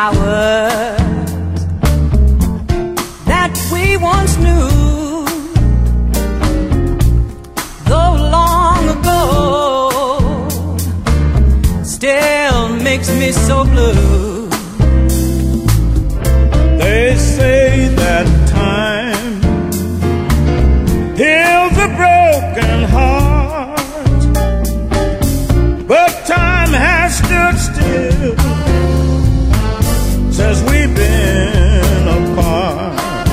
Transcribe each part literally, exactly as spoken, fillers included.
hours that we once knew, though long ago, still makes me so blue. They say that time heals a broken heart, but time has stood still since we've been apart.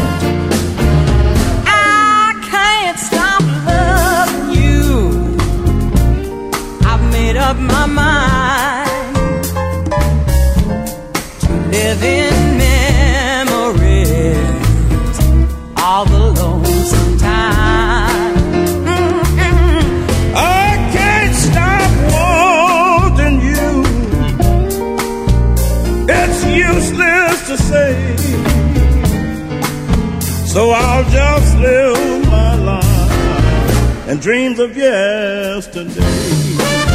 I can't stop loving you. I've made up my mind to live in memories all the lonesome time. I can't stop wanting you. It's useless to say, so I'll just live my life in dreams of yesterday.